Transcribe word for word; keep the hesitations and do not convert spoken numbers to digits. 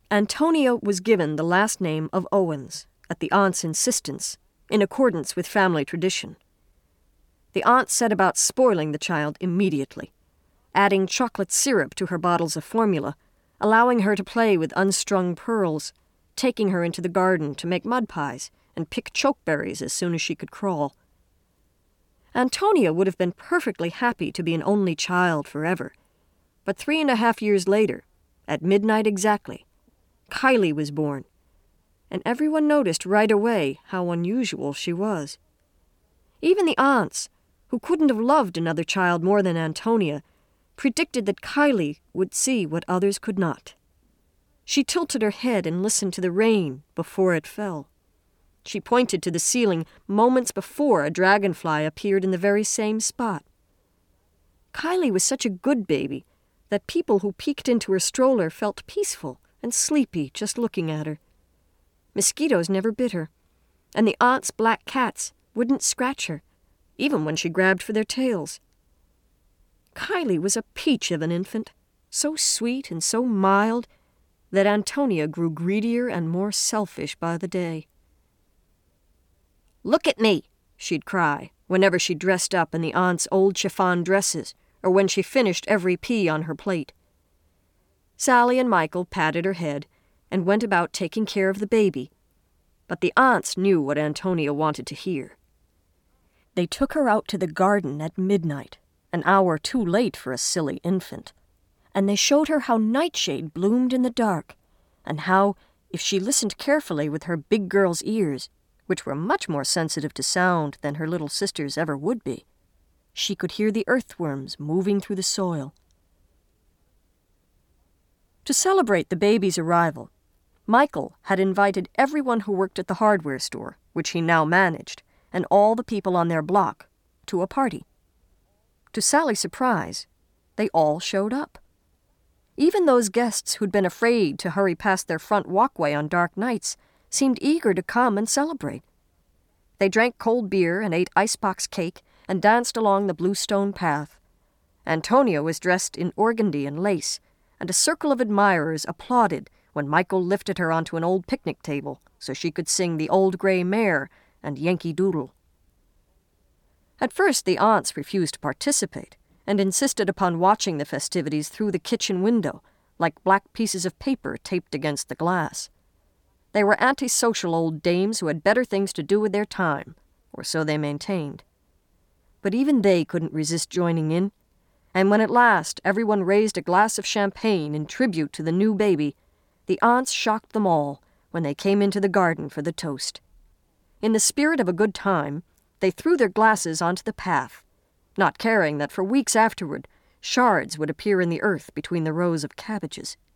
Antonia was given the last name of Owens, at the aunt's insistence, in accordance with family tradition. The aunt set about spoiling the child immediately, adding chocolate syrup to her bottles of formula, allowing her to play with unstrung pearls, taking her into the garden to make mud pies and pick chokeberries as soon as she could crawl. Antonia would have been perfectly happy to be an only child forever, but three and a half years later, at midnight exactly, Kylie was born, and everyone noticed right away how unusual she was. Even the aunts, who couldn't have loved another child more than Antonia, predicted that Kylie would see what others could not. She tilted her head and listened to the rain before it fell. She pointed to the ceiling moments before a dragonfly appeared in the very same spot. Kylie was such a good baby that people who peeked into her stroller felt peaceful and sleepy just looking at her. Mosquitoes never bit her, and the aunts' black cats wouldn't scratch her, even when she grabbed for their tails. Kylie was a peach of an infant, so sweet and so mild that Antonia grew greedier and more selfish by the day. "Look at me," she'd cry, whenever she dressed up in the aunt's old chiffon dresses, or when she finished every pea on her plate. Sally and Michael patted her head and went about taking care of the baby, but the aunts knew what Antonia wanted to hear. They took her out to the garden at midnight, an hour too late for a silly infant, and they showed her how nightshade bloomed in the dark, and how, if she listened carefully with her big girl's ears, which were much more sensitive to sound than her little sister's ever would be, she could hear the earthworms moving through the soil. To celebrate the baby's arrival, Michael had invited everyone who worked at the hardware store, which he now managed, and all the people on their block, to a party. To Sally's surprise, they all showed up. Even those guests who'd been afraid to hurry past their front walkway on dark nights seemed eager to come and celebrate. They drank cold beer and ate icebox cake and danced along the bluestone path. Antonia was dressed in organdy and lace, and a circle of admirers applauded when Michael lifted her onto an old picnic table so she could sing The Old Gray Mare and Yankee Doodle. At first the aunts refused to participate and insisted upon watching the festivities through the kitchen window, like black pieces of paper taped against the glass. They were antisocial old dames who had better things to do with their time, or so they maintained. But even they couldn't resist joining in, and when at last everyone raised a glass of champagne in tribute to the new baby, the aunts shocked them all when they came into the garden for the toast. In the spirit of a good time, they threw their glasses onto the path, not caring that for weeks afterward, shards would appear in the earth between the rows of cabbages.